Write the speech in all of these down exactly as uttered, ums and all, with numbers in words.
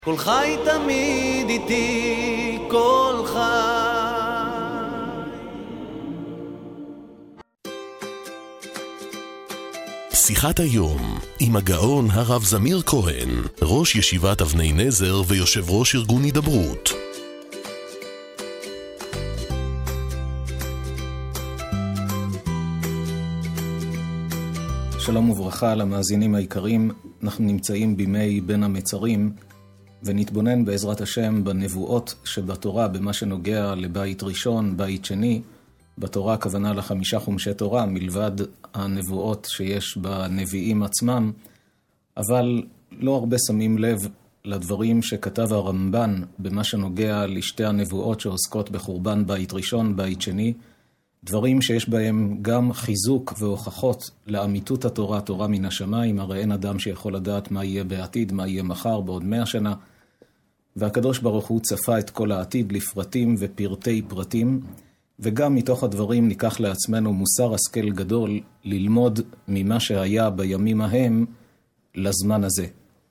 כל חי תמיד איתי, כל חי. שיחת היום עם הגאון הרב זמיר כהן, ראש ישיבת אבני נזר ויושב ראש ארגון הידברות. שלום וברכה למאזינים היקרים, אנחנו נמצאים בימי בין המצרים, ונתבונן בעזרת השם בנבואות שבתורה במה שנוגע לבית ראשון, בית שני. בתורה הכוונה לחמישה חומשי תורה, מלבד הנבואות שיש בנביאים עצמם, אבל לא הרבה שמים לב לדברים שכתב הרמב"ן במה שנוגע לשתי הנבואות שעוסקות בחורבן בית ראשון, בית שני, דברים שיש בהם גם חיזוק והוכחות לאמיתות התורה, תורה מן השמיים, הרי אין אדם שיכול לדעת מה יהיה בעתיד, מה יהיה מחר, בעוד מאה שנה. והקדוש ברוך הוא צפה את כל העתיד לפרטים ופרטי פרטים, וגם מתוך הדברים ניקח לעצמנו מוסר השכל גדול ללמוד ממה שהיה בימים ההם לזמן הזה.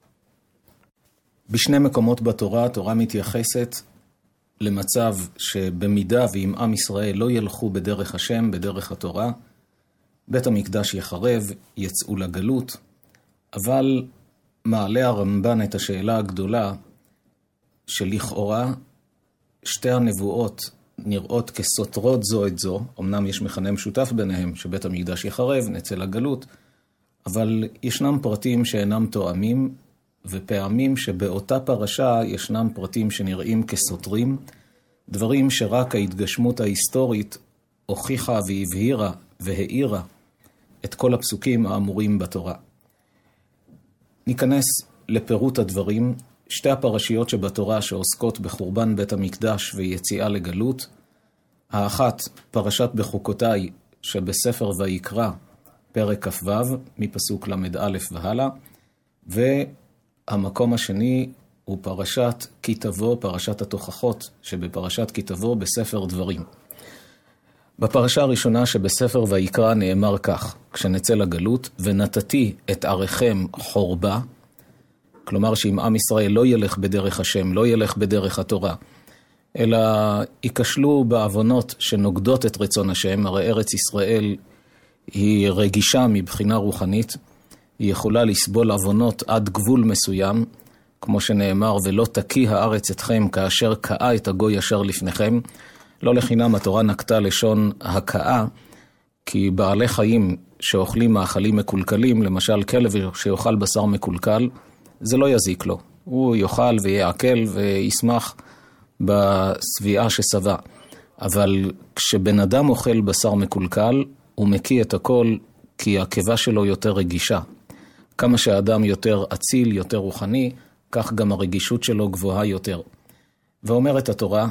בשני מקומות בתורה, התורה מתייחסת למצב שבמידה ואם עם ישראל לא ילכו בדרך השם, בדרך התורה, בית המקדש יחרב, יצאו לגלות, אבל מעלה הרמב"ן את השאלה הגדולה שלכאורה שתי הנבואות נראות כסותרות זו את זו, אמנם יש מכנה משותף ביניהם שבית המקדש יחרב, נצא לגלות, אבל ישנם פרטים שאינם תואמים, ופעמים שבאותה פרשה ישנם פרטים שנראים כסותרים, דברים שרק ההתגשמות ההיסטורית הוכיחה והבהירה והאירה את כל הפסוקים האמורים בתורה. ניכנס לפירוט הדברים. שתי הפרשיות שבתורה שעוסקות בחורבן בית המקדש ויציאה לגלות, האחת פרשת בחוקותיי שבספר ויקרא פרק כ"ו מפסוק למד א' והלאה, והמקום השני הוא פרשת כי תבוא, פרשת התוכחות שבפרשת כי תבוא בספר דברים. בפרשה הראשונה שבספר ויקרא נאמר כך, כשנצא לגלות, ונתתי את עריכם חורבה, כלומר שאם עם ישראל לא ילך בדרך השם, לא ילך בדרך התורה, אלא ייכשלו בעוונות שנוגדות את רצון השם, הרי ארץ ישראל היא רגישה מבחינה רוחנית, היא יכולה לסבול עוונות עד גבול מסוים, כמו שנאמר, ולא תקיא הארץ אתכם כאשר קאה את הגוי אשר לפניכם. לא לחינם התורה נקטה לשון הקאה, כי בעלי חיים שאוכלים מאכלים מקולקלים, למשל כלב שיאכל בשר מקולקל, זה לא יזיק לו. הוא יאכל ויעכל וישמח בסביעה שסבא. אבל כשבן אדם אוכל בשר מקולקל, הוא מקיא את הכל כי הקיבה שלו יותר רגישה. כמה שהאדם יותר אציל, יותר רוחני, כך גם הרגישות שלו גבוהה יותר. ואומרת התורה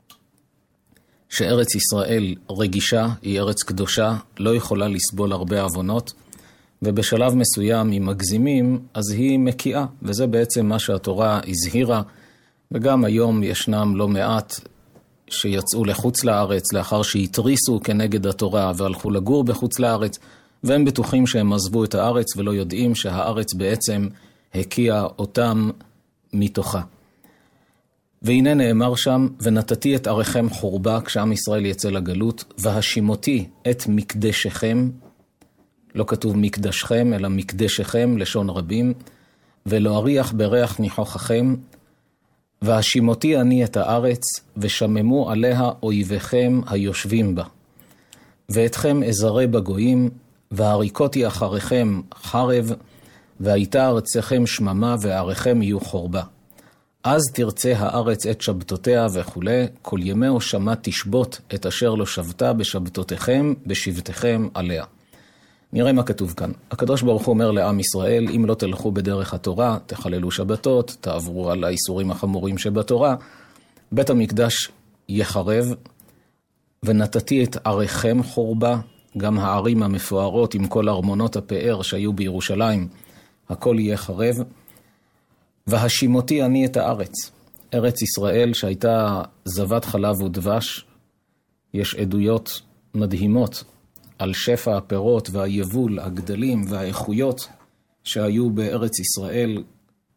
שארץ ישראל רגישה, היא ארץ קדושה, לא יכולה לסבול הרבה עוונות, ובשלב מסוים אם מגזימים, אז היא מקיאה, וזה בעצם מה שהתורה הזהירה, וגם היום ישנם לא מעט שיצאו לחוץ לארץ, לאחר שהתריסו כנגד התורה, והלכו לגור בחוץ לארץ, והם בטוחים שהם עזבו את הארץ, ולא יודעים שהארץ בעצם הקיאה אותם מתוכה. והנה נאמר שם, ונתתי את עריכם חורבה, כשעם ישראל יצא לגלות, והשימותי את מקדשכם, לא כתוב מקדשכם, אלא מקדשכם, לשון רבים, ולא אריח בריח ניחוחכם, והשימותי אני את הארץ, ושממו עליה אויביכם היושבים בה. ואתכם אזרה בגויים, והריקותי אחריכם חרב, והייתה ארצכם שממה, ועריכם יהיו חורבה. אז תרצה הארץ את שבתותיה וכו', כל ימי שמה תשבות את אשר לא שבתה בשבתותיכם, בשבתכם עליה. נראה מה כתוב כאן. הקדוש ברוך הוא אומר לעם ישראל, אם לא תלכו בדרך התורה, תחללו שבתות, תעברו על האיסורים החמורים שבתורה, בית המקדש יחרב, ונתתי את עריכם חורבה, גם הערים המפוארות עם כל ארמונות הפאר שהיו בירושלים, הכל יהיה חרב, והשימותי אני את הארץ. ארץ ישראל שהייתה זבת חלב ודבש, יש עדויות מדהימות על שפע הפירות והיבול, הגדלים והאיכויות שהיו בארץ ישראל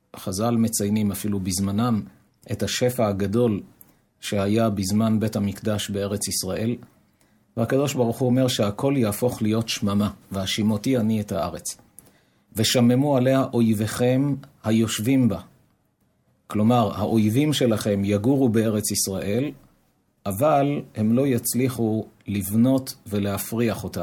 חז"ל מציינים אפילו בזמנם את השפע הגדול שהיה בזמן בית המקדש בארץ ישראל, והקדוש ברוך הוא אומר שהכל יהפוך להיות שממה, והשימותי אני את הארץ. ושממו עליה אויביכם היושבים בה. כלומר, האויבים שלכם יגורו בארץ ישראל, אבל הם לא יצליחו לבנות ולהפריח אותה.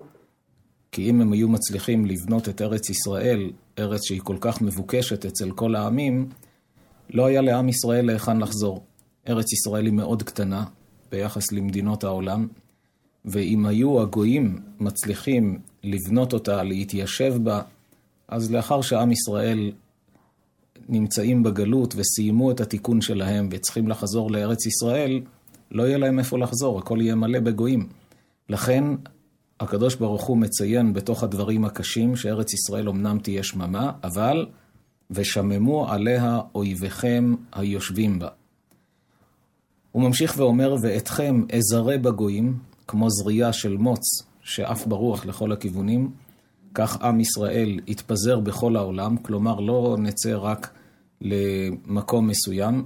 כי אם הם היו מצליחים לבנות את ארץ ישראל, ארץ שהיא כל כך מבוקשת אצל כל העמים, לא היה לעם ישראל להיכן לחזור. ארץ ישראל היא מאוד קטנה ביחס למדינות העולם, ואם היו הגויים מצליחים לבנות אותה, להתיישב בה, אז לאחר שעם ישראל נמצאים בגלות וסיימו את התיקון שלהם וצריכים לחזור לארץ ישראל, לא יהיה להם איפה לחזור, הכל יהיה מלא בגויים. לכן הקדוש ברוך הוא מציין בתוך הדברים הקשים שארץ ישראל אמנם תהיה שממה, אבל ושממו עליה אויביכם היושבים בה. הוא ממשיך ואומר, ואתכם אזרה בגויים, כמו זריעה של מוץ שאף ברוח לכל הכיוונים, כך עם ישראל יתפזר בכל העולם, כלומר לא נצא רק למקום מסוים,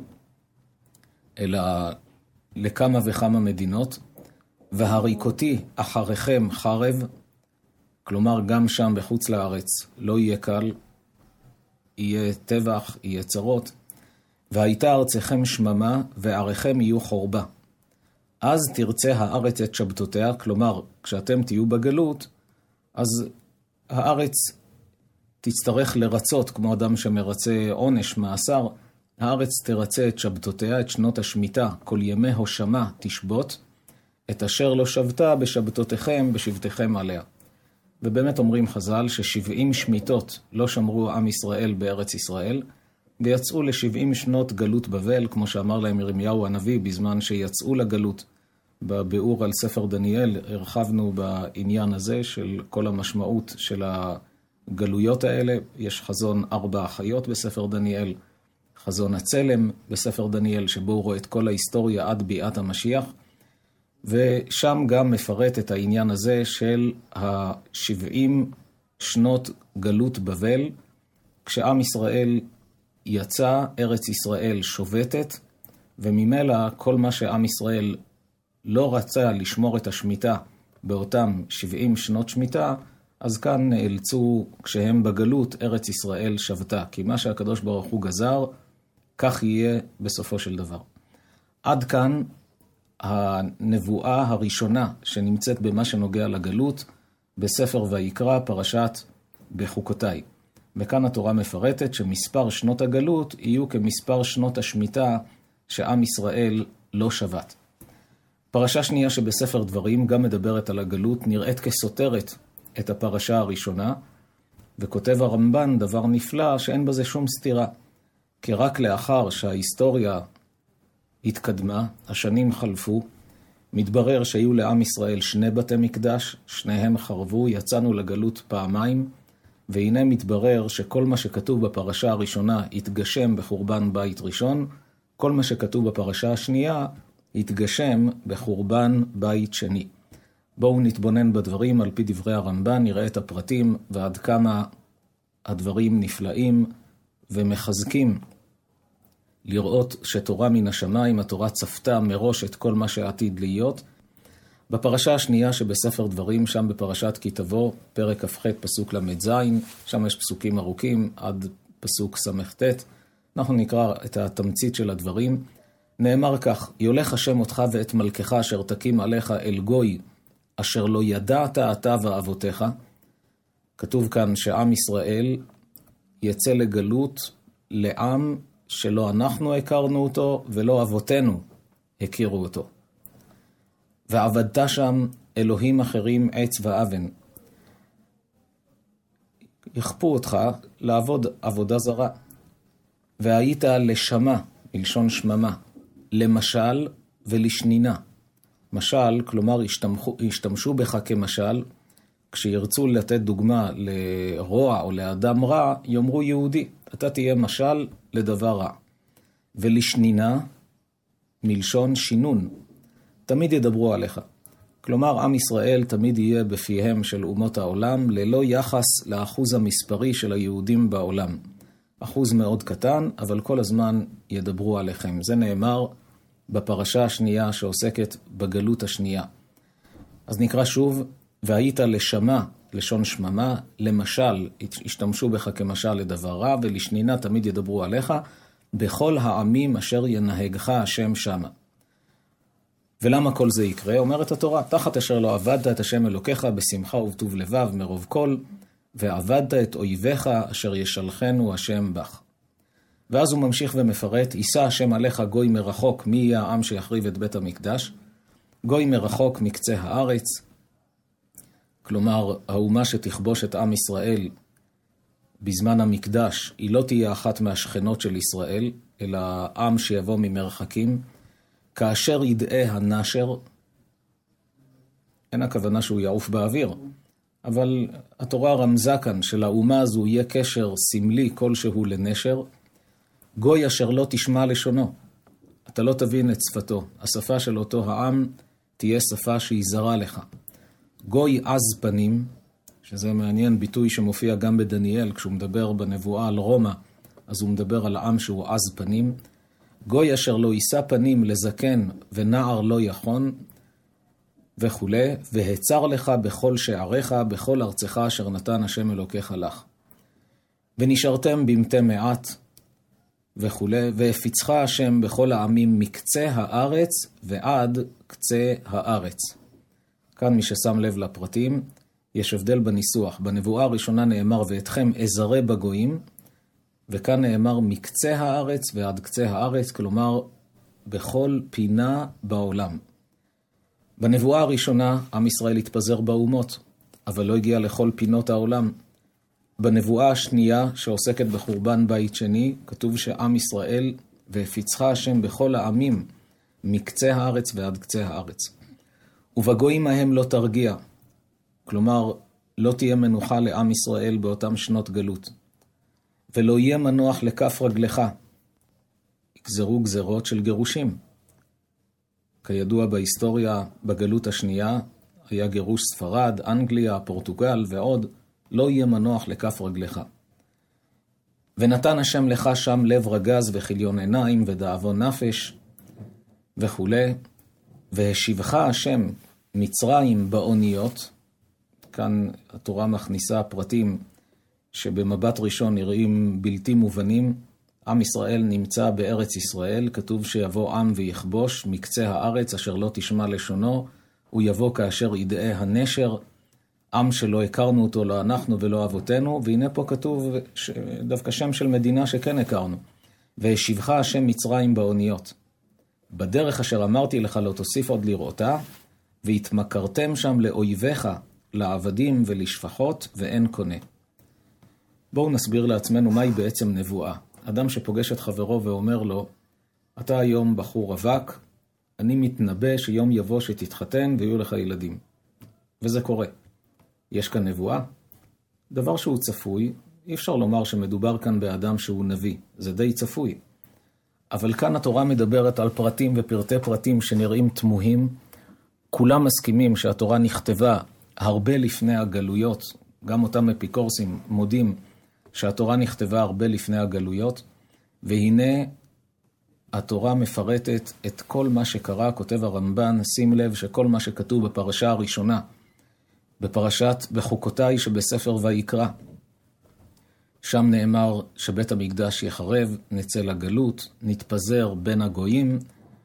אלא לכמה וכמה מדינות, והריקותי אחריכם חרב, כלומר גם שם בחוץ לארץ לא יהיה קל, יהיה טבח, יהיה צרות, והייתה ארצכם שממה ועריכם יהיו חורבה. אז תרצה הארץ את שבתותיה, כלומר כשאתם תהיו בגלות, אז הארץ תצטרך לרצות, כמו אדם שמרצה עונש, מאסר, הארץ תרצה את שבתותיה, את שנות השמיטה, כל ימי הושמה תשבות, את אשר לא שבתה בשבתותיכם, בשבתיכם עליה. ובאמת אומרים חז"ל ששבעים שמיטות לא שמרו עם ישראל בארץ ישראל, ויצאו לשבעים שנות גלות בבל, כמו שאמר להם ירמיהו הנביא, בזמן שיצאו לגלות. בביאור על ספר דניאל הרחבנו בעניין הזה של כל המשמעות של הגלויות האלה. יש חזון ארבע החיות בספר דניאל, חזון הצלם בספר דניאל, שבו הוא רואה את כל ההיסטוריה עד ביאת המשיח, ושם גם מפרט את העניין הזה של ה-שבעים שנות גלות בבל, כשעם ישראל יצא, ארץ ישראל שובתת, וממילא כל מה שעם ישראל לא רצה לשמור את השמיטה באותם שבעים שנות שמיטה, אז כאן נאלצו, כשהם בגלות, ארץ ישראל שבתה. כי מה שהקדוש ברוך הוא גזר, כך יהיה בסופו של דבר. עד כאן הנבואה הראשונה שנמצאת במה שנוגע לגלות, בספר ויקרא, פרשת בחוקותיי. וכאן התורה מפרטת שמספר שנות הגלות יהיו כמספר שנות השמיטה שעם ישראל לא שבת. פרשה שנייה שבספר דברים גם מדברת על הגלות, נראית כסותרת את הפרשה הראשונה, וכותב הרמב"ן דבר נפלא שאין בזה שום סתירה. כי רק לאחר שההיסטוריה התקדמה, השנים חלפו, מתברר שהיו לעם ישראל שני בתי מקדש, שניהם חרבו, יצאנו לגלות פעמיים, והנה מתברר שכל מה שכתוב בפרשה הראשונה התגשם בחורבן בית ראשון, כל מה שכתוב בפרשה השנייה התגשם בחורבן בית שני. בואו נתבונן בדברים על פי דברי הרמב"ן, נראה את הפרטים ועד כמה הדברים נפלאים ומחזקים לראות שתורה מן השמיים, התורה צפתה מראש את כל מה שעתיד להיות. בפרשה השנייה שבספר דברים, שם בפרשת כי תבוא, פרק כ"ח פסוק למ"ז, שם יש פסוקים ארוכים עד פסוק ס"ט. אנחנו נקרא את התמצית של הדברים. נאמר כך, יולך השם אותך ואת מלכך אשר תקים עליך אל גוי, אשר לא ידעת אתה ואבותיך. כתוב כאן שעם ישראל יצא לגלות לעם שלא אנחנו הכרנו אותו ולא אבותינו הכירו אותו. ועבדת שם אלוהים אחרים עץ ואבן. יכפו אותך לעבוד עבודה זרה. והיית לשמה, מלשון שממה, למשל ולשנינה. משל, כלומר, השתמשו, השתמשו בך כמשל, כשירצו לתת דוגמה לרוע או לאדם רע, יאמרו יהודי, אתה תהיה משל לדבר רע. ולשנינה, מלשון שינון, תמיד ידברו עליך. כלומר, עם ישראל תמיד יהיה בפיהם של אומות העולם, ללא יחס לאחוז המספרי של היהודים בעולם. אחוז מאוד קטן, אבל כל הזמן ידברו עליכם. זה נאמר בפרשה השנייה שעוסקת בגלות השנייה. אז נקרא שוב, והיית לשמה, לשון שממה, למשל, השתמשו בך כמשל לדבר רע, ולשנינה תמיד ידברו עליך, בכל העמים אשר ינהגך השם שמה. ולמה כל זה יקרה? אומרת התורה, תחת אשר לא עבדת את השם אלוקיך בשמחה ובטוב לבב מרוב כל, ועבדת את אויביך אשר ישלחנו השם בך. ואז הוא ממשיך ומפרט, יישא השם עליך גוי מרחוק, מי יהיה העם שיחריב את בית המקדש? גוי מרחוק מקצה הארץ, כלומר, האומה שתכבוש את עם ישראל בזמן המקדש, היא לא תהיה אחת מהשכנות של ישראל, אלא עם שיבוא ממרחקים, כאשר ידעה הנשר, אין הכוונה שהוא יעוף באוויר, אבל התורה רמזה כאן שלאומה הזו יהיה קשר סמלי כלשהו לנשר, גוי אשר לא תשמע לשונו, אתה לא תבין את שפתו, השפה של אותו העם תהיה שפה שהיא זרה לך. גוי עז פנים, שזה מעניין ביטוי שמופיע גם בדניאל, כשהוא מדבר בנבואה על רומא, אז הוא מדבר על העם שהוא עז פנים, גוי אשר לא יישא פנים לזקן ונער לא יכון, וכו', והצר לך בכל שעריך, בכל ארצך אשר נתן השם אלוקיך לך. ונשארתם במתי מעט, וכו', והפיצך השם בכל העמים מקצה הארץ ועד קצה הארץ. כאן מי ששם לב לפרטים, יש הבדל בניסוח. בנבואה הראשונה נאמר, ואתכם אזרה בגויים, וכאן נאמר מקצה הארץ ועד קצה הארץ, כלומר בכל פינה בעולם. בנבואה הראשונה עם ישראל התפזר באומות, אבל לא הגיע לכל פינות העולם. בנבואה השנייה שעוסקת בחורבן בית שני, כתוב שעם ישראל והפיצך השם בכל העמים, מקצה הארץ ועד קצה הארץ. ובגויים ההם לא תרגיע, כלומר לא תהיה מנוחה לעם ישראל באותם שנות גלות. ולא יהיה מנוח לכף רגלך, יגזרו גזרות של גירושים. כידוע בהיסטוריה, בגלות השנייה, היה גירוש ספרד, אנגליה, פורטוגל ועוד, לא יהיה מנוח לכף רגלך. ונתן השם לך שם לב רגז וחיליון עיניים ודאבון נפש וכו'. והשיבך השם מצרים באוניות, כאן התורה מכניסה פרטים שבמבט ראשון נראים בלתי מובנים. עם ישראל נמצא בארץ ישראל, כתוב שיבוא עם ויכבוש מקצה הארץ אשר לא תשמע לשונו, הוא יבוא כאשר ידעה הנשר, עם שלא הכרנו אותו, לא אנחנו ולא אבותינו, והנה פה כתוב דווקא שם של מדינה שכן הכרנו. והשיבך השם מצרים באוניות. בדרך אשר אמרתי לך לא תוסיף עוד לראותה, והתמכרתם שם לאויביך, לעבדים ולשפחות, ואין קונה. בואו נסביר לעצמנו מהי בעצם נבואה. אדם שפוגש את חברו ואומר לו, אתה היום בחור רווק, אני מתנבא שיום יבוא שתתחתן ויהיו לך ילדים. וזה קורה. יש כאן נבואה? דבר שהוא צפוי, אי אפשר לומר שמדובר כאן באדם שהוא נביא. זה די צפוי. אבל כאן התורה מדברת על פרטים ופרטי פרטים שנראים תמוהים. כולם מסכימים שהתורה נכתבה הרבה לפני הגלויות. גם אותם אפיקורסים מודים שהתורה נכתבה הרבה לפני הגלויות. והנה התורה מפרטת את כל מה שקרה, כותב הרמב"ן, שים לב שכל מה שכתוב בפרשה הראשונה, בפרשת בחוקותיי שבספר ויקרא, שם נאמר שבית המקדש יחרב, נצא לגלות, נתפזר בין הגויים,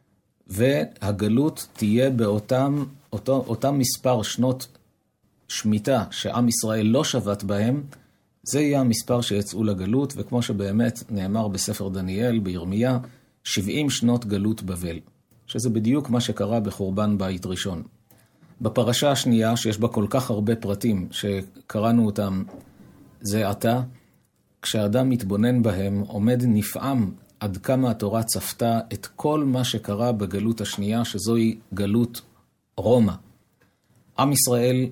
והגלות תהיה באותם אותו, אותם מספר שנות שמיטה שעם ישראל לא שבת בהם, זה יהיה המספר שיצאו לגלות, וכמו שבאמת נאמר בספר דניאל, בירמיה, שבעים שנות גלות בבל, שזה בדיוק מה שקרה בחורבן בית ראשון. בפרשה השנייה, שיש בה כל כך הרבה פרטים שקראנו אותם זה עתה, כשאדם מתבונן בהם, עומד נפעם עד כמה התורה צפתה את כל מה שקרה בגלות השנייה, שזוהי גלות רומא. עם ישראל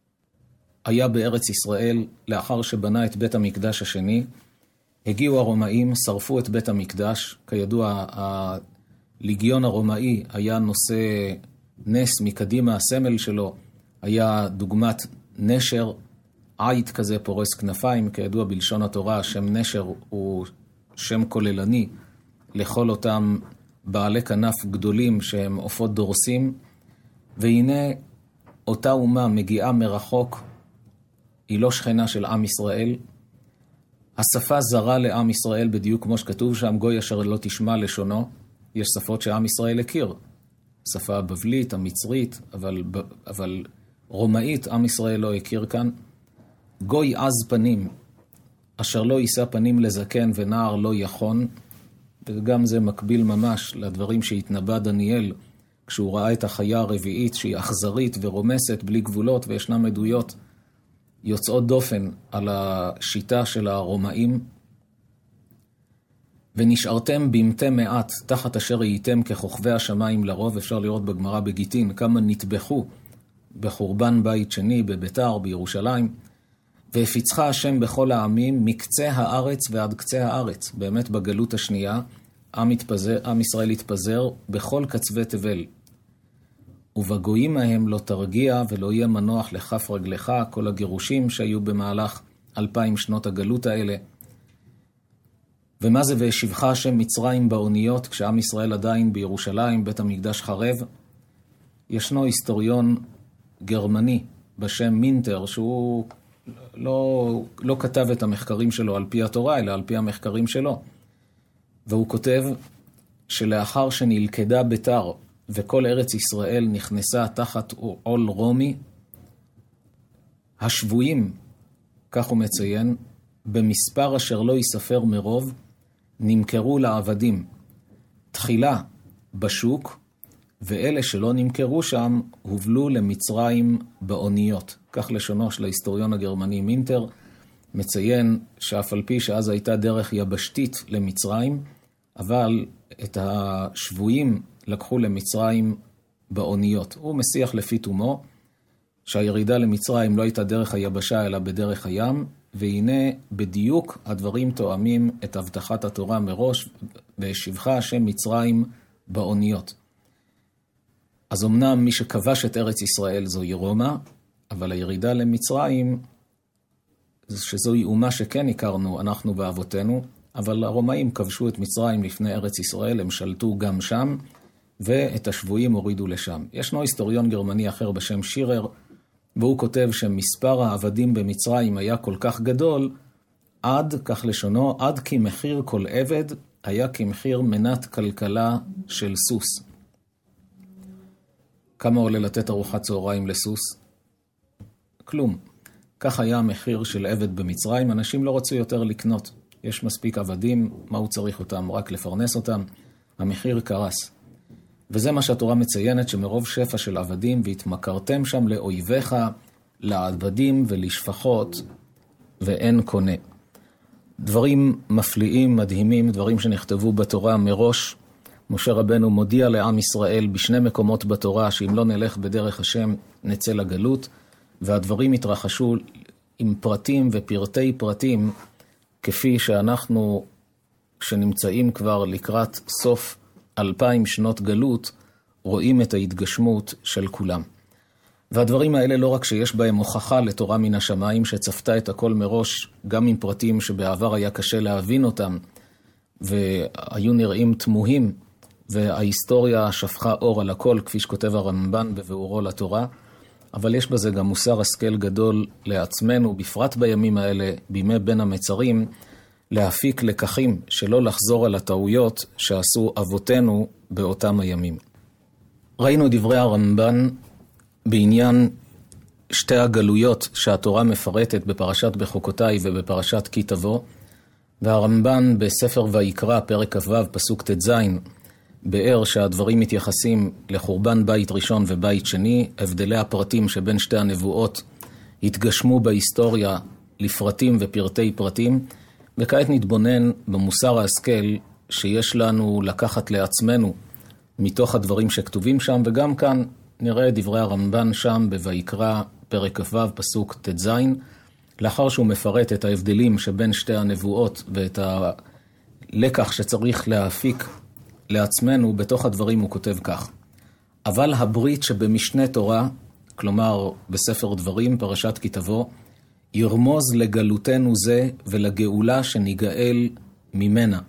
היה בארץ ישראל לאחר שבנה את בית המקדש השני, הגיעו הרומאים, שרפו את בית המקדש, כידוע הליגיון הרומאי היה נושא נס מקדימה, הסמל שלו היה דוגמת נשר, עית כזה פורס כנפיים, כידוע בלשון התורה, שם נשר הוא שם כוללני לכל אותם בעלי כנף גדולים שהם עופות דורסים, והנה אותה אומה מגיעה מרחוק, היא לא שכנה של עם ישראל, השפה זרה לעם ישראל בדיוק כמו שכתוב שם, גוי אשר לא תשמע לשונו, יש שפות שעם ישראל הכיר, שפה הבבלית, המצרית, אבל, אבל רומאית עם ישראל לא הכיר כאן, גוי עז פנים, אשר לא יישא פנים לזקן ונער לא יכון, וגם זה מקביל ממש לדברים שהתנבא דניאל, כשהוא ראה את החיה הרביעית שהיא אכזרית ורומסת בלי גבולות, וישנם עדויות יוצאות דופן על השיטה של הרומאים. ונשארתם במתי מעט, תחת אשר הייתם ככוכבי השמיים לרוב, אפשר לראות בגמרא בגיטין, כמה נטבחו בחורבן בית שני, בביתר, בירושלים, והפיצך השם בכל העמים, מקצה הארץ ועד קצה הארץ. באמת בגלות השנייה, עם, התפזר, עם ישראל התפזר בכל קצווי תבל. ובגויים מהם לא תרגיע ולא יהיה מנוח לכף רגלך, כל הגירושים שהיו במהלך אלפיים שנות הגלות האלה. ומה זה והשיבך השם מצרים באוניות, כשעם ישראל עדיין בירושלים, בית המקדש חרב? ישנו היסטוריון גרמני בשם מינטר, שהוא לא, לא כתב את המחקרים שלו על פי התורה, אלא על פי המחקרים שלו. והוא כותב שלאחר שנלכדה ביתר וכל ארץ ישראל נכנסה תחת עול רומי, השבויים, כך הוא מציין, במספר אשר לא יספר מרוב, נמכרו לעבדים. תחילה בשוק, ואלה שלא נמכרו שם הובלו למצרים באוניות. כך לשונו של ההיסטוריון הגרמני מינטר, מציין שאף על פי שאז הייתה דרך יבשתית למצרים, אבל את השבויים לקחו למצרים באוניות. הוא מסיח לפי תומו שהירידה למצרים לא הייתה דרך היבשה אלא בדרך הים, והנה בדיוק הדברים תואמים את הבטחת התורה מראש, והשיבך השם מצרים באוניות. אז אמנם מי שכבש את ארץ ישראל זוהי רומא, אבל הירידה למצרים, שזוהי אומה שכן הכרנו אנחנו ואבותינו, אבל הרומאים כבשו את מצרים לפני ארץ ישראל, הם שלטו גם שם, ואת השבויים הורידו לשם. ישנו היסטוריון גרמני אחר בשם שירר, והוא כותב שמספר העבדים במצרים היה כל כך גדול, עד, כך לשונו, עד כי מחיר כל עבד היה כמחיר מנת כלכלה של סוס. כמה עולה לתת ארוחת צהריים לסוס? כלום. כך היה המחיר של עבד במצרים, אנשים לא רצו יותר לקנות. יש מספיק עבדים, מה הוא צריך אותם? רק לפרנס אותם. המחיר קרס. וזה מה שהתורה מציינת, שמרוב שפע של עבדים, והתמכרתם שם לאויביך, לעבדים ולשפחות, ואין קונה. דברים מפליאים, מדהימים, דברים שנכתבו בתורה מראש. משה רבנו מודיע לעם ישראל בשני מקומות בתורה, שאם לא נלך בדרך השם נצא לגלות, והדברים התרחשו עם פרטים ופרטי פרטים, כפי שאנחנו, שנמצאים כבר לקראת סוף אלפיים שנות גלות, רואים את ההתגשמות של כולם. והדברים האלה לא רק שיש בהם הוכחה לתורה מן השמיים, שצפתה את הכל מראש, גם עם פרטים שבעבר היה קשה להבין אותם, והיו נראים תמוהים, וההיסטוריה שפכה אור על הכל, כפי שכותב הרמב"ן בביאורו לתורה, אבל יש בזה גם מוסר השכל גדול לעצמנו, בפרט בימים האלה, בימי בין המצרים, להפיק לקחים שלא לחזור על הטעויות שעשו אבותינו באותם הימים. ראינו דברי הרמב"ן בעניין שתי הגלויות שהתורה מפרטת בפרשת בחוקותיי ובפרשת כי תבוא, והרמב"ן בספר ויקרא פרק כ"ו פסוק ט"ז באר שהדברים מתייחסים לחורבן בית ראשון ובית שני, הבדלי הפרטים שבין שתי הנבואות התגשמו בהיסטוריה לפרטים ופרטי פרטים, וכעת נתבונן במוסר ההשכל שיש לנו לקחת לעצמנו מתוך הדברים שכתובים שם, וגם כאן נראה דברי הרמב"ן שם בויקרא פרק כ"ו פסוק ט"ז, לאחר שהוא מפרט את ההבדלים שבין שתי הנבואות ואת הלקח שצריך להפיק לעצמנו, בתוך הדברים הוא כותב כך: אבל הברית שבמשנה תורה, כלומר בספר דברים, פרשת כי תבוא, ירמוז לגלותנו זה ולגאולה שניגאל ממנה.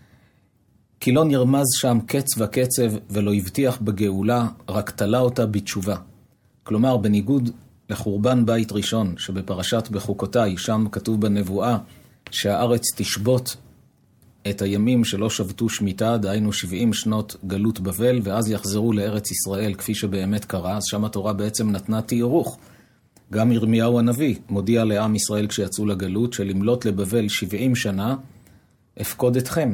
כי לא נרמז שם קץ וקצב ולא הבטיח בגאולה, רק תלה אותה בתשובה. כלומר, בניגוד לחורבן בית ראשון, שבפרשת בחוקותיי, שם כתוב בנבואה שהארץ תשבות את הימים שלא שבתו שמיטה, דהיינו שבעים שנות גלות בבל, ואז יחזרו לארץ ישראל כפי שבאמת קרה. אז שם התורה בעצם נתנה תיארוך. גם ירמיהו הנביא מודיע לעם ישראל כשיצאו לגלות, שלמלות לבבל שבעים שנה, אפקוד אתכם.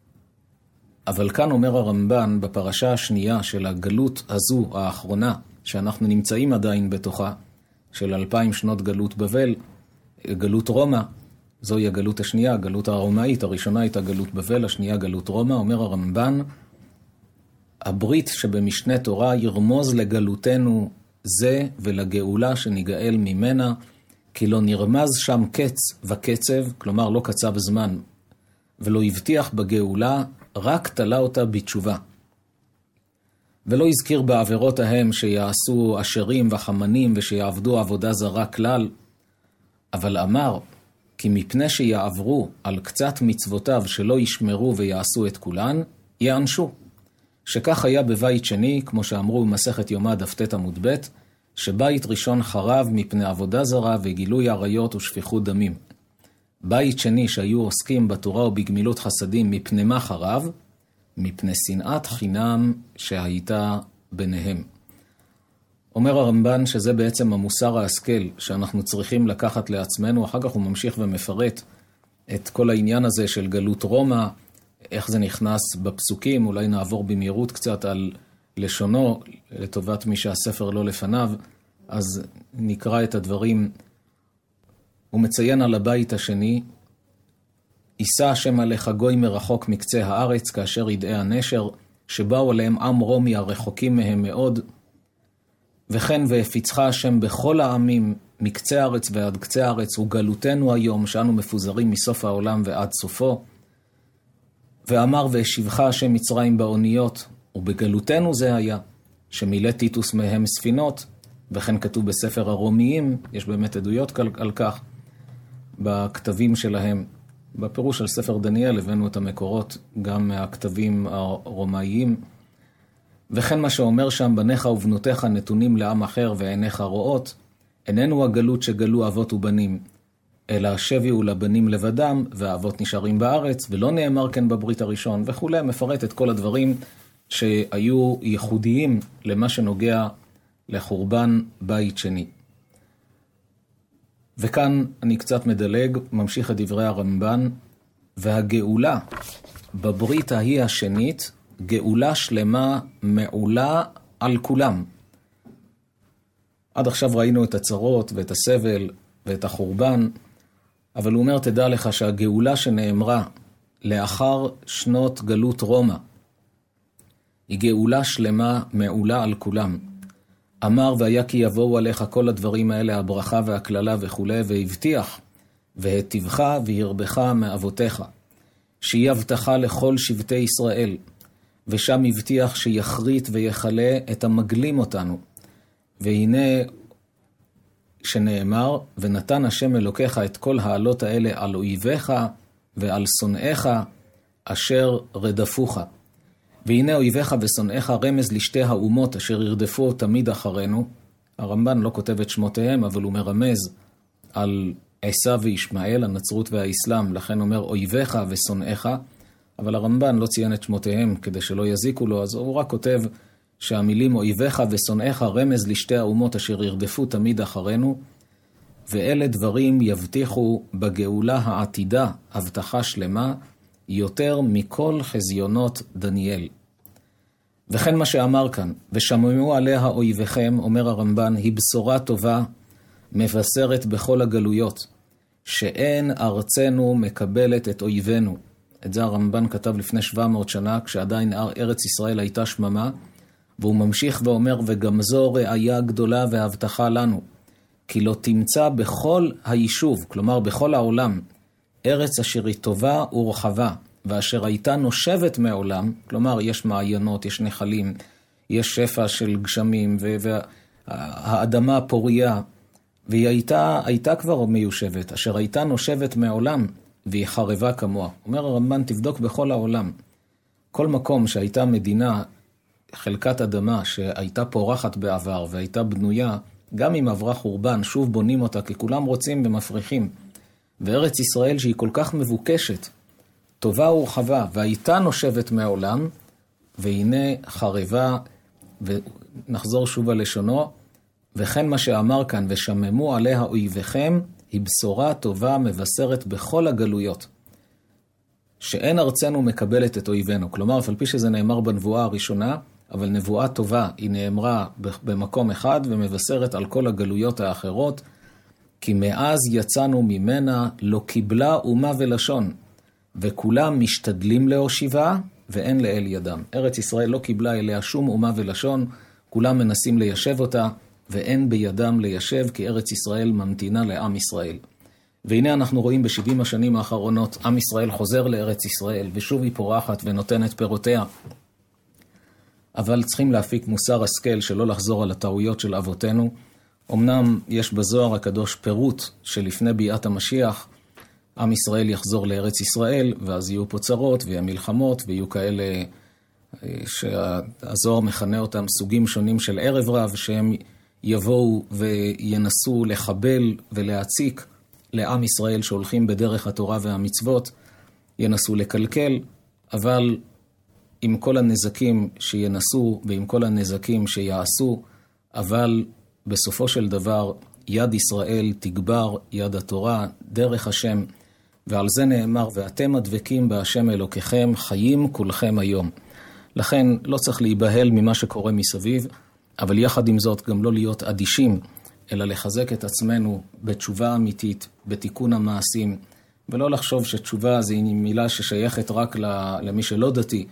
אבל כאן אומר הרמב"ן, בפרשה השנייה של הגלות הזו, האחרונה, שאנחנו נמצאים עדיין בתוכה, של אלפיים שנות גלות בבל, גלות רומא, זוהי הגלות השנייה, הגלות הרומאית, הראשונה הייתה גלות בבל, השנייה גלות רומא. אומר הרמב"ן, הברית שבמשנה תורה ירמוז לגלותנו זה ולגאולה שניגאל ממנה, כי לא נרמז שם קץ וקצב, כלומר לא קצב זמן, ולא הבטיח בגאולה, רק תלה אותה בתשובה. ולא הזכיר בעבירות ההם שיעשו אשרים וחמנים ושיעבדו עבודה זרה כלל, אבל אמר, כי מפני שיעברו על קצת מצוותיו שלא ישמרו ויעשו את כולן, יענשו. שכך היה בבית שני, כמו שאמרו במסכת יומא דף ט עמוד ב', שבית ראשון חרב מפני עבודה זרה וגילוי עריות ושפיכות דמים. בית שני שהיו עוסקים בתורה ובגמילות חסדים, מפני מה חרב? מפני שנאת חינם שהייתה ביניהם. אומר הרמב"ן שזה בעצם המוסר ההשכל שאנחנו צריכים לקחת לעצמנו. אחר כך הוא ממשיך ומפרט את כל העניין הזה של גלות רומא, איך זה נכנס בפסוקים. אולי נעבור במהירות קצת על לשונו, לטובת מי שהספר לא לפניו, אז נקרא את הדברים. הוא מציין על הבית השני, יישא השם עליך גוי מרחוק מקצה הארץ, כאשר ידעי הנשר, שבאו עליהם עם רומי הרחוקים מהם מאוד, וכן והפיצך השם בכל העמים, מקצה הארץ ועד קצה הארץ, וגלותנו היום, שאנו מפוזרים מסוף העולם ועד סופו. ואמר והשיבך השם מצרים באוניות, ובגלותנו זה היה, שמילא טיטוס מהם ספינות, וכן כתוב בספר הרומיים, יש באמת עדויות על כך, בכתבים שלהם. בפירוש של ספר דניאל הבאנו את המקורות גם מהכתבים הרומאיים. וכן מה שאומר שם, בניך ובנותיך נתונים לעם אחר ועיניך רואות, איננו הגלות שגלו אבות ובנים, אלא השביעו לבנים לבדם, והאבות נשארים בארץ, ולא נאמר כן בברית הראשון וכו'. מפרט את כל הדברים שהיו ייחודיים למה שנוגע לחורבן בית שני. וכאן אני קצת מדלג, ממשיך את דברי הרמב"ן, והגאולה בברית ההיא השנית, גאולה שלמה מעולה על כולם. עד עכשיו ראינו את הצרות ואת הסבל ואת החורבן, אבל הוא אומר, תדע לך שהגאולה שנאמרה לאחר שנות גלות רומא, היא גאולה שלמה מעולה על כולם. אמר והיה כי יבואו עליך כל הדברים האלה, הברכה והכללה וכו', והבטיח והטיבך והרבך מאבותיך, שהיא הבטחה לכל שבטי ישראל, ושם הבטיח שיחריט ויחלה את המגלים אותנו. והנה שנאמר, ונתן השם אלוקיך את כל העלות האלה על אויביך ועל שונאיך אשר רדפוך. והנה אויביך ושונאיך רמז לשתי האומות אשר ירדפו תמיד אחרינו. הרמב"ן לא כותב את שמותיהם, אבל הוא מרמז על עשיו וישמעאל, הנצרות והאסלאם, לכן אומר אויביך ושונאיך, אבל הרמב"ן לא ציין את שמותיהם כדי שלא יזיקו לו, אז הוא רק כותב שהמילים אויביך ושונאיך רמז לשתי האומות אשר ירדפו תמיד אחרינו, ואלה דברים יבטיחו בגאולה העתידה הבטחה שלמה, יותר מכל חזיונות דניאל. וכן מה שאמר כאן, ושמעו עליה אויביכם, אומר הרמב"ן, היא בשורה טובה, מבשרת בכל הגלויות, שאין ארצנו מקבלת את אויבינו. את זה הרמב"ן כתב לפני שבע מאות שנה, כשעדיין ארץ ישראל הייתה שממה, והוא ממשיך ואומר, וגם זו ראיה גדולה והבטחה לנו, כי לא תמצא בכל היישוב, כלומר בכל העולם, ארץ אשר היא טובה ורחבה, ואשר הייתה נושבת מעולם, כלומר יש מעיינות, יש נחלים, יש שפע של גשמים, והאדמה פוריה, והיא הייתה, הייתה כבר מיושבת, אשר הייתה נושבת מעולם, והיא חרבה כמוה. אומר הרמב"ן, תבדוק בכל העולם. כל מקום שהייתה מדינה, חלקת אדמה שהייתה פורחת בעבר והייתה בנויה, גם אם עברה חורבן, שוב בונים אותה, כי כולם רוצים ומפריחים. וארץ ישראל שהיא כל כך מבוקשת, טובה ורחבה, והייתה נושבת מעולם, והנה חרבה, ונחזור שוב על לשונו, וכן מה שאמר כאן, ושממו עליה אויביכם, היא בשורה טובה מבשרת בכל הגלויות. שאין ארצנו מקבלת את אויבינו. כלומר, אף על פי שזה נאמר בנבואה הראשונה, אבל נבואה טובה היא נאמרה במקום אחד ומבשרת על כל הגלויות האחרות, כי מאז יצאנו ממנה לא קיבלה אומה ולשון, וכולם משתדלים להושיבה ואין לאל ידם. ארץ ישראל לא קיבלה אליה שום אומה ולשון, כולם מנסים ליישב אותה ואין בידם ליישב, כי ארץ ישראל ממתינה לעם ישראל. והנה אנחנו רואים ב-שבעים השנים האחרונות, עם ישראל חוזר לארץ ישראל, ושוב היא פורחת ונותנת פירותיה. אבל צריכים להפיק מוסר השכל שלא לחזור על הטעויות של אבותינו. אמנם יש בזוהר הקדוש פירוט שלפני ביאת המשיח, עם ישראל יחזור לארץ ישראל, ואז יהיו פה צרות ויהיו מלחמות, ויהיו כאלה שהזוהר מכנה אותם סוגים שונים של ערב רב, שהם יבואו וינסו לחבל ולהציק לעם ישראל שהולכים בדרך התורה והמצוות, ינסו לקלקל, אבל עם כל הנזקים שינסו ועם כל הנזקים שיעשו, אבל בסופו של דבר יד ישראל תגבר, יד התורה, דרך השם, ועל זה נאמר, ואתם הדבקים בהשם אלוקיכם, חיים כולכם היום. לכן לא צריך להיבהל ממה שקורה מסביב, אבל יחד עם זאת גם לא להיות אדישים, אלא לחזק את עצמנו בתשובה אמיתית, בתיקון המעשים, ולא לחשוב שתשובה זו מילה ששייכת רק למי שלא דתי.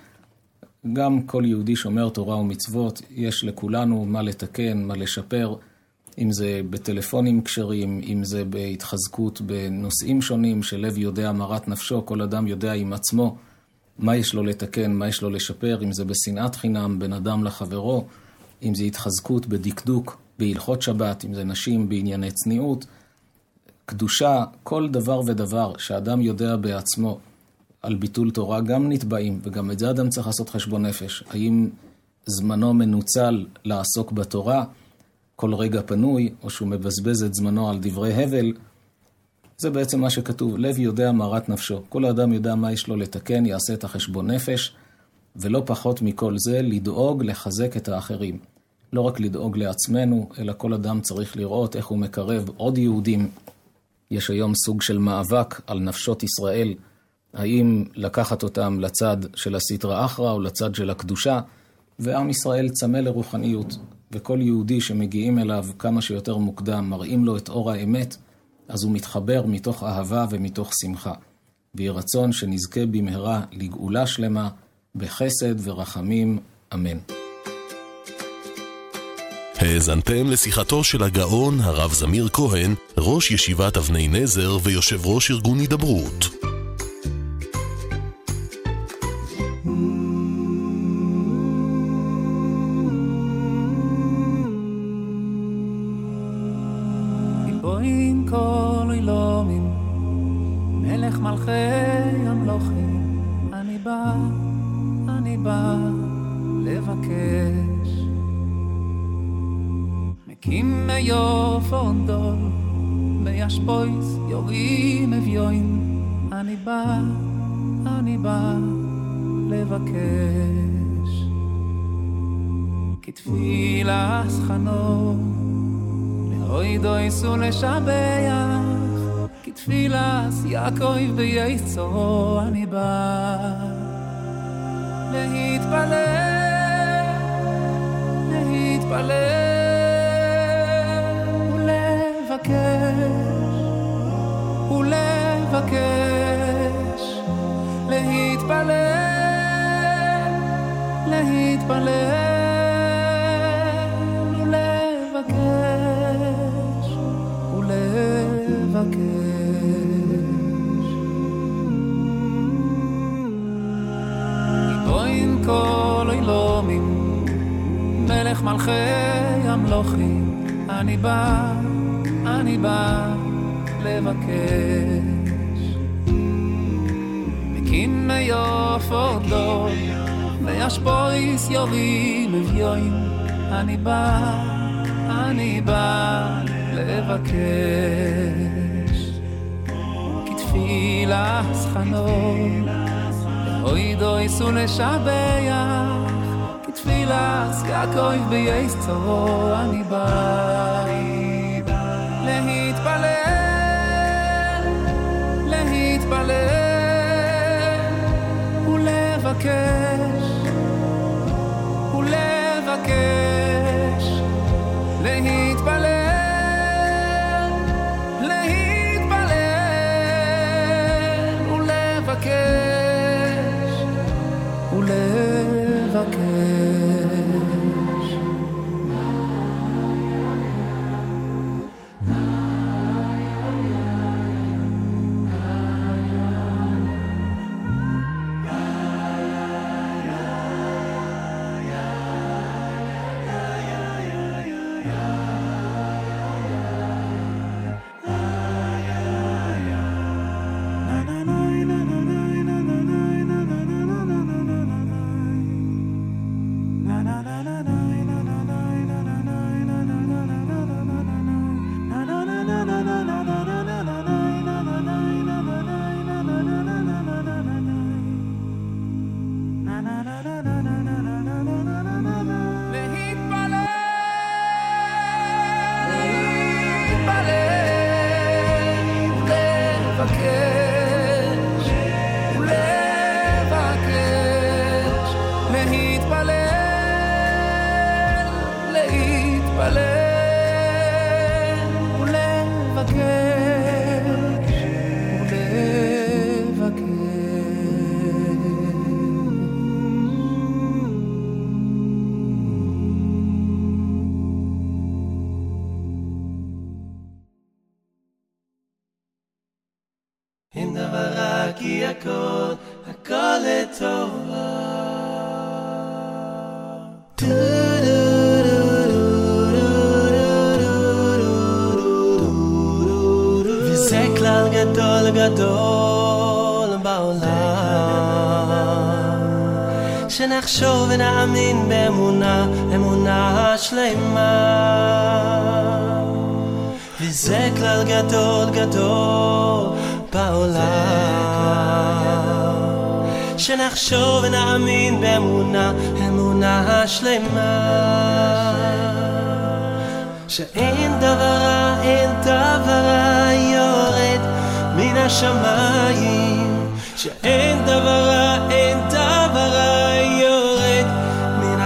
גם כל יהודי שומר תורה ומצוות, יש לכולנו מה לתקן, מה לשפר, אם זה בטלפונים קשרים, אם זה בהתחזקות בנושאים שונים, שלב יודע מרת נפשו, כל אדם יודע עם עצמו מה יש לו לתקן, מה יש לו לשפר, אם זה בשנאת חינם בין אדם לחברו, אם זה התחזקות בדקדוק, בהלכות שבת, אם זה נשים בענייני צניעות, קדושה, כל דבר ודבר שאדם יודע בעצמו על ביטול תורה, גם נתבעים, וגם את זה אדם צריך לעשות חשבון נפש. האם זמנו מנוצל לעסוק בתורה, כל רגע פנוי, או שהוא מבזבז את זמנו על דברי הבל? זה בעצם מה שכתוב, לב יודע מרת נפשו. כל האדם יודע מה יש לו לתקן, יעשה את החשבון נפש, ולא פחות מכל זה, לדאוג לחזק את האחרים. לא רק לדאוג לעצמנו, אלא כל אדם צריך לראות איך הוא מקרב עוד יהודים. יש היום סוג של מאבק על נפשות ישראל, האם לקחת אותם לצד של הסטרא אחרא או לצד של הקדושה, ועם ישראל צמא לרוחניות, וכל יהודי שמגיעים אליו כמה שיותר מוקדם, מראים לו את אור האמת, אז הוא מתחבר מתוך אהבה ומתוך שמחה. ויהי רצון שנזכה במהרה לגאולה שלמה, בחסד ורחמים, אמן. האזנתם לשיחתו של הגאון הרב זמיר כהן, ראש ישיבת אבני נזר ויושב ראש ארגון הידברות. גיבורים כל אילומים, מלך מלכי המלוכים, אני בא, אני בא לבקש. מקים מיוף אונדול, בישפויס יורים אביוין, אני בא, אני בא לבקש. כתפילה סחנו, לאוי דויס ולשבח, כתפילה יעקב בייצו, אני בא להתפלל, להתפלל ולבקש, להתפלל, להתפלל ולבקש, ולבקש. גיבורים כל אילומים, מלך מלכי המלוכים, אני בא, אני בא לבקש מקים מיוף אודות וישפויס יורים אביוין אני בא, אני בא לבקש כתפילה סחנות להוידויס ולשבח כתפילה יעקב בייס צורו אני בא להתפלל להתפלל ולבקש ולבקש להתפלל להתפלל ולבקש ולבקש שנחשוב ונאמין באמונה, אמונה שלמה וזה כלל גדול גדול בעולם שנחשוב ונאמין באמונה, אמונה שלמה שאין דבר, אין דבר יורד מן השמיים שאין דבר, אין דבר יורד מן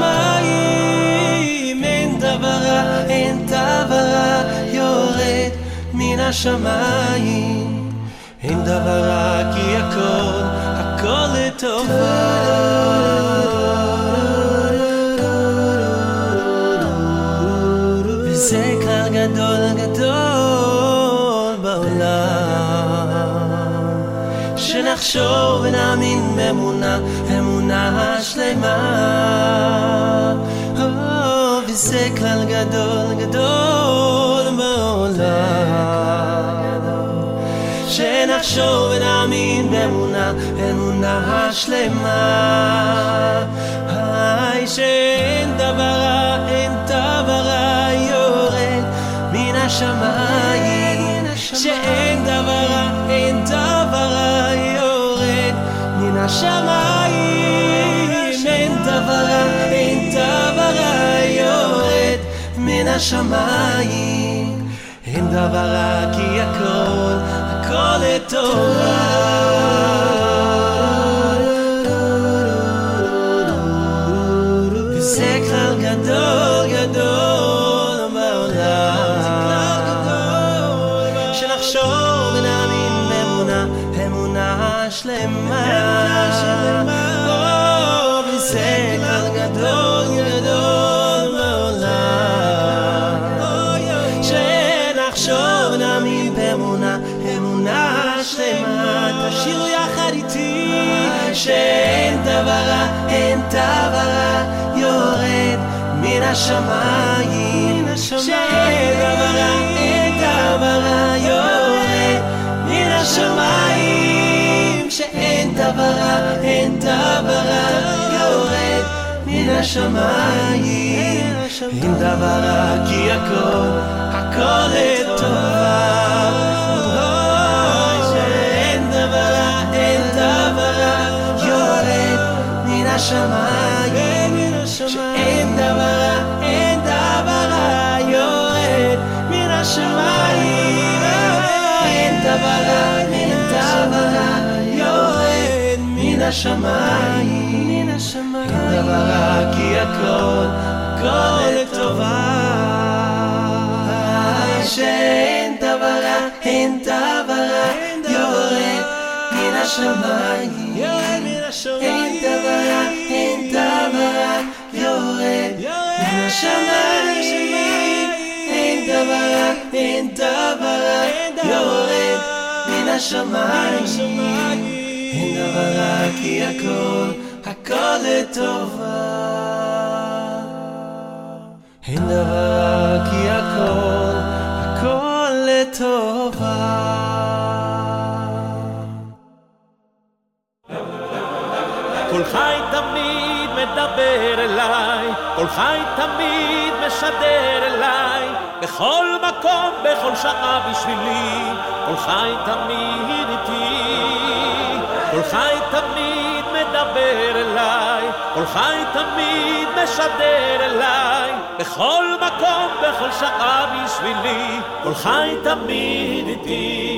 השמיים אין דבר, אין דבר יורד מן השמיים אין דבר כי הכל, הכל לטובה וזה כלל גדול גדול בעולם שנחשוב ונאמין באמונה, אמונה שלמה וזה כלל גדול גדול בעולם שנחשוב ונאמין באמונה, אמונה שלמה שאין דבר, אין דבר יורד מן השמיים שאין דבר, אין דבר יורד מן השמיים אין דבר, אין דבר יורד מן השמיים אין דבר כי הכל, הכל לטובה וזה כלל גדול גדול בעולם שנחשוב ונאמין באמונה, אמונה שלמה וזה כלל גדול גדול בעולם שנחשוב ונאמין באמונה, אמונה שלמה תשירו יחד איתי שאין דבר, אין דבר יורד מן השמיים שאין דבר, אין דבר, אין דבר יורד מן השמיים, אין דבר כי הכל, הכל לטובה. אין דבר, אין דבר יורד מן השמיים, שאין דבר, אין דבר יורד מן השמיים, אין דבר, אין דבר יורד מן השמיים, אין דבר כי הכל, הכל לטובה. שאין דבר, אין דבר יורד מן השמיים, אין דבר, אין דבר יורד מן השמיים, אין דבר, אין דבר יורד מן השמיים, אין דבר כי הכל, הכל לטובה. אין דבר כי הכל, הכל לטובה. כל חי תמיד מדבר אליי, כל חי תמיד משדר אליי, בכל מקום, בכל שעה בשבילי, כל חי תמיד איתי. כל חי תמיד מדבר אליי, כל חי תמיד משדר אליי, בכל מקום, בכל שעה בשבילי, כל חי תמיד איתי.